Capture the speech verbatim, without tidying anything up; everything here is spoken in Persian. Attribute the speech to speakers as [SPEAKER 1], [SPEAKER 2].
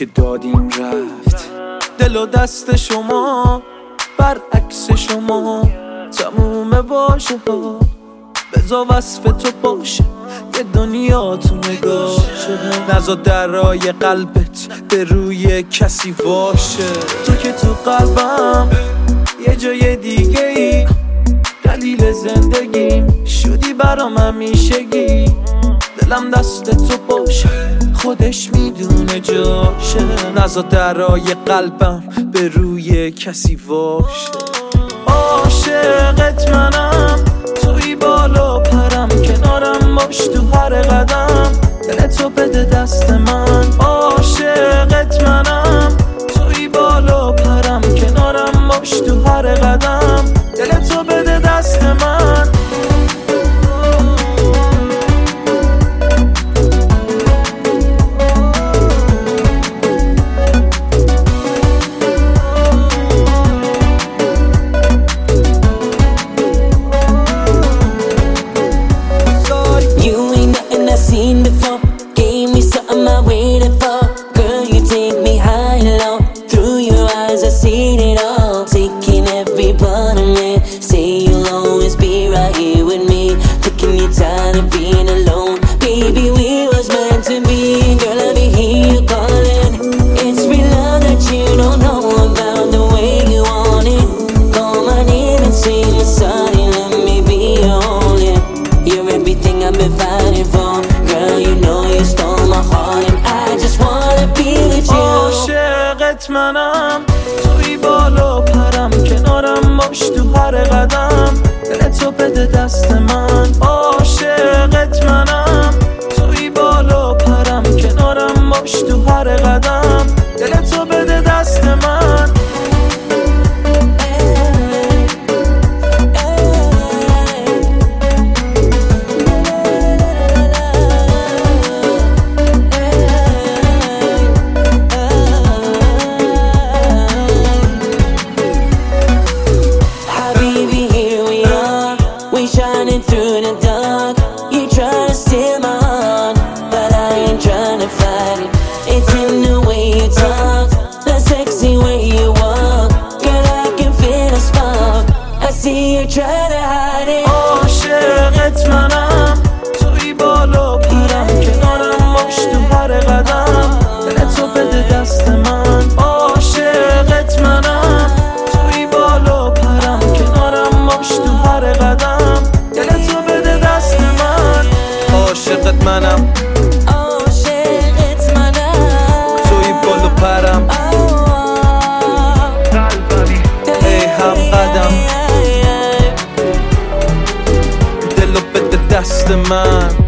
[SPEAKER 1] که دادیم رفت. دل و دست شما برعکس شما، تموم واژه ها بذار وصف تو باشه، یه دنیا تو نگاشه. نذار درای قلبت به روی کسی واشه. تو که تو قلبم یه جای دیگه ای، دلیل زندگیم شدی برام همیشگی. دلم دست تو باشه، خودش میدونه جاشه. نذار درای قلبم به روی کسی واشه. عاشقت منم، توی بالا پرم، کنارم باش تو هر قدم، دلتو بده دست من. عاشقت منم، توی بالا پرم، کنارم باش تو هر قدم، دلتو بده دست من.
[SPEAKER 2] Before, gave me something I waited for. Girl, you take me high and low. Through your eyes I seen it all. Taking every part of me. Say you'll always be right here with me. Taking your time and being alone. Baby, we was meant to be. Girl, I be hear you calling. It's real love that you don't know about, the way you want it. Call my name and say you're sorry. Let me be your only. You're everything I've been fighting for.
[SPEAKER 1] عاشقت منم، توی بالا پرم، کنارم باش تو هر قدم، دلتو بده دست من. عاشقت منم، توی بالا پرم، کنارم باش تو هر قدم، دلتو بده دست من.
[SPEAKER 2] Shining through the dark, you try to steal my heart, but I ain't trying to fight it. It's in the way you talk, the sexy way you walk. Girl, I can feel a spark, I see you try to hide it.
[SPEAKER 1] عاشقت منم، توی بالا پرم، کنارم باش تو هر قدم، دلتو بده دست من. عاشقت منم، توی بالا پرم، کنارم باش تو هر قدم، دلتو بده دست من. عاشقت منم،
[SPEAKER 2] عاشقت منم،
[SPEAKER 1] توی بالا پرم، ای هم قدم، دلو بده دست من.